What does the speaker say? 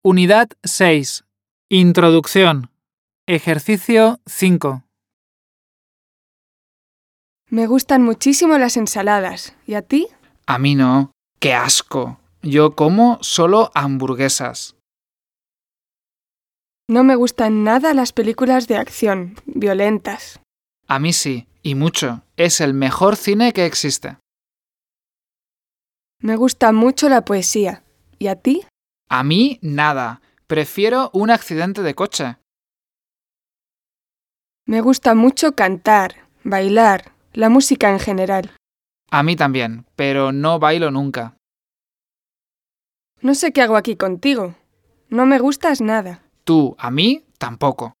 Unidad 6. Introducción. Ejercicio 5. Me gustan muchísimo las ensaladas. ¿Y a ti? A mí no. ¡Qué asco! Yo como solo hamburguesas. No me gustan nada las películas de acción, violentas. A mí sí, y mucho. Es el mejor cine que existe. Me gusta mucho la poesía. ¿Y a ti? A mí nada. Prefiero un accidente de coche. Me gusta mucho cantar, bailar, la música en general. A mí también, pero no bailo nunca. No sé qué hago aquí contigo. No me gustas nada. Tú, a mí, tampoco.